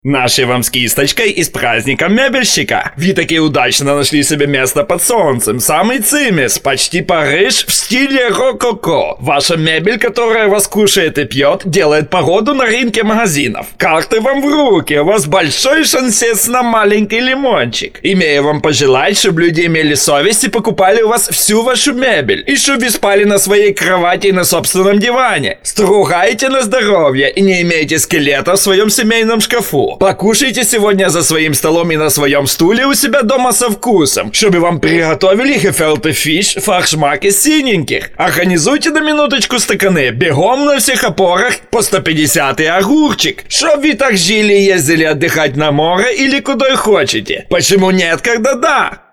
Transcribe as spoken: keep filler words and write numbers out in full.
Наши вам с кисточкой и с праздником мебельщика. Вы таки удачно нашли себе место под солнцем. Самый цимис, почти Париж в стиле рококо. Ваша мебель, которая вас кушает и пьет, делает погоду на рынке магазинов. Карты вам в руки, у вас большой шансец на маленький лимончик. Имею вам пожелать, чтобы люди имели совесть и покупали у вас всю вашу мебель. И чтобы вы спали на своей кровати и на собственном диване. Стругайте на здоровье и не имейте скелета в своем семейном шкафу. Покушайте сегодня за своим столом и на своем стуле у себя дома со вкусом, чтобы вам приготовили гефелте фиш, фаршмак из синеньких. Организуйте на минуточку стаканы, бегом на всех опорах по сто пятьдесят и огурчик. Чтоб вы так жили и ездили отдыхать на море или куда хотите. Почему нет, когда да?